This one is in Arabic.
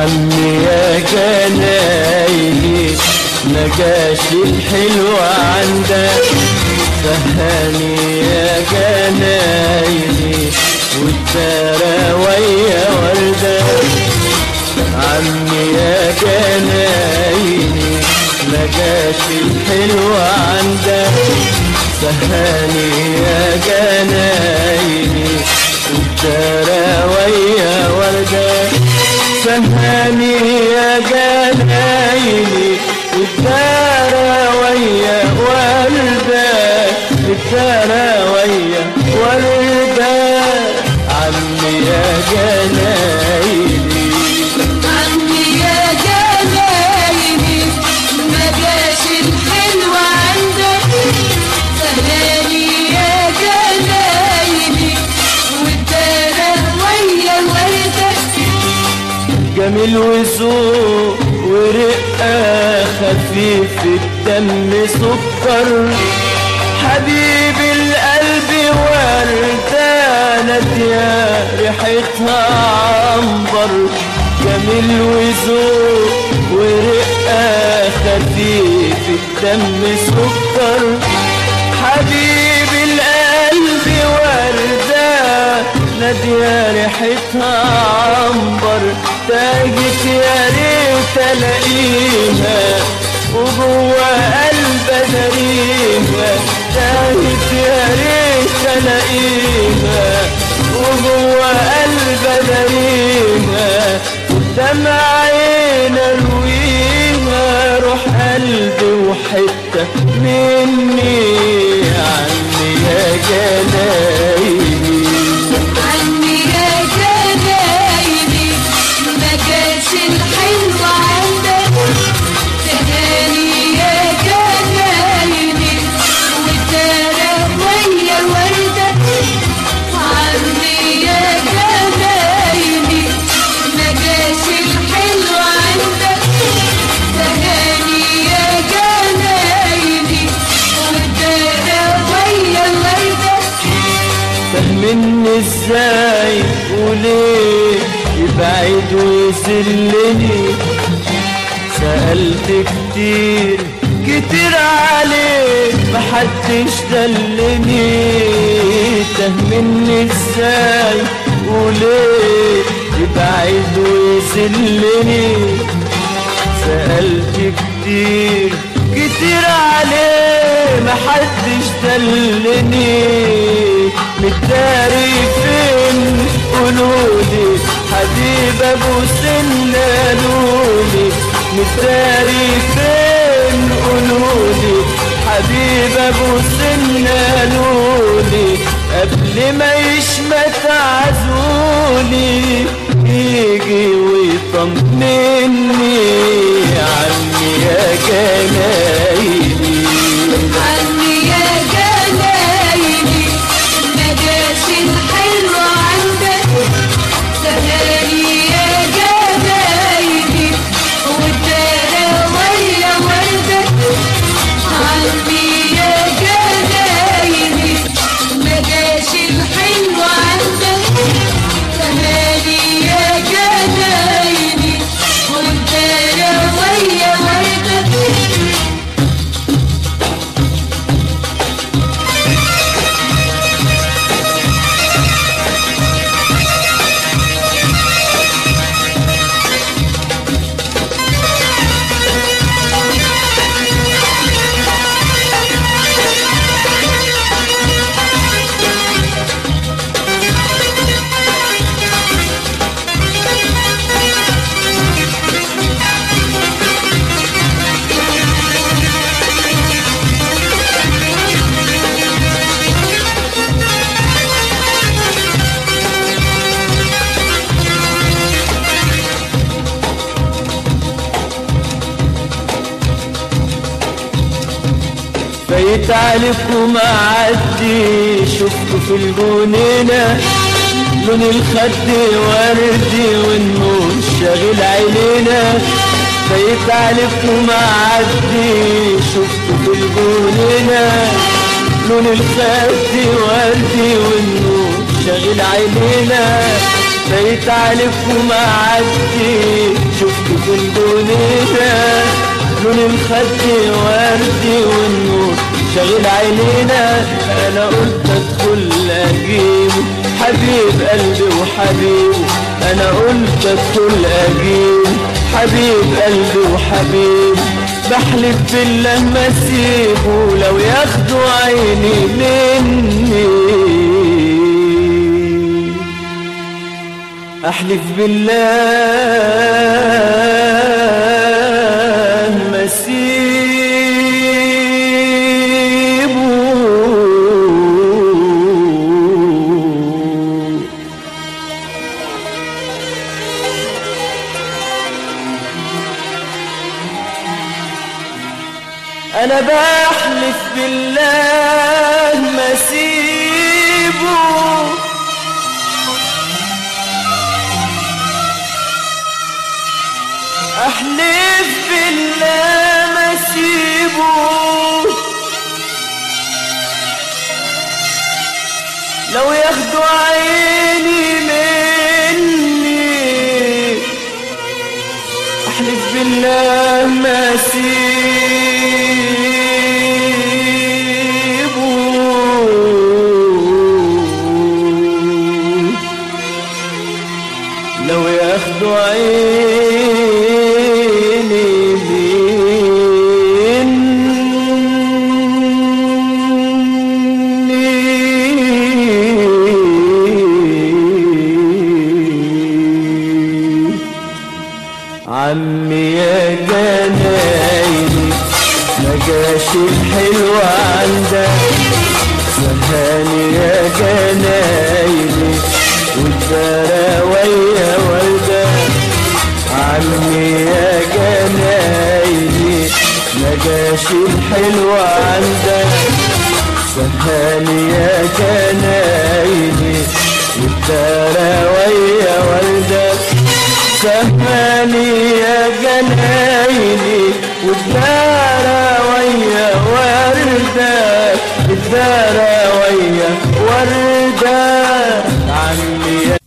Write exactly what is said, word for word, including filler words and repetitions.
عمي يا جنايني نجاشي الحلو عندك سهاني يا جنايني والدار ويا وردك عمي يا جنايني نجاشي الحلو عندك سهاني يا جنايني والدار ويا وردك سهاني يا جنايني والدار ويا وردك الدار ويا وردك عمي يا جنايني عمي يا جنايني نجاشي الحلو عندك سهاني يا جنايني والدار ويا وردك جميل وذوق ورقة خفيف الدم سكر حبيب القلب وردانة يا ريحتها عنبر جميل وذوق ورقة خفيف الدم سكر حبيب القلب وردانة يا ريحتها عنبر تاجت يا ريت الاقيها وجوه قلب داريها تاجت يا ريت الاقيها وجوه قلب داريها قدام عين ارويها روح قلبي وحته مني عني يا جنايني عمي يا جنايني نجاشي الحلو عندك سهاني يا جنايني والدار ويا وردك عمي يا جنايني نجاشي الحلو عندك سهاني يا جنايني والدار ويا وردك فهمني ازاي وليه يبعد ويذلني سألت كتير كتير عليه محدش دلني تهمني ازاي وليه يبعد ويذلني سألت كتير كتير عليه محدش دلني متداري فين قولولي حبيب ابو سنانولي متداري فين قولولي حبيب ابو سنانولي قبل ما يشمت عزولي يجي ويطمني عني يا جنايني عمي يا جنايني نجاشي الحلو عندك سهاني يا جنايني والدار ويا وردك عمي يا جنايني نجاشي الحلو عندك سهاني يا جنايني والدار ويا وردك فايت عليك ومعدي شفته في الجنينة لون الخد وردي والنور شاغل عينينا فايت عليك ومعدي شفته في الجنينة لون الخد وردي والنور شاغل عينينا فايت عليك ومعدي الجنينة، لون الخد وردي والنور شاغل عينينا. انا قلت ادخل اجيبه حبيب قلبي وحبيبه، انا قلت ادخل اجيبه حبيب قلبي وحبيبه. بحلف بالله ما اسيبه لو ياخدوا عيني مني، احلف بالله ما اسيبه انا بحلف بالله ما اسيبه، احلف بالله ما اسيبه لو ياخدوا عيني مني، احلف بالله ما اسيبه لو ياخدوا عيني عمي يا جنايني ما جاش الحلو عندك، سهاني يا جنايني والدراوية وردة. عمي يا جنايني ما جاش الحلو عندك، سهاني يا جنايني والدراوية وردة. سهاني يا جنايني والدراوية وردة، الدراوية وردة. عمي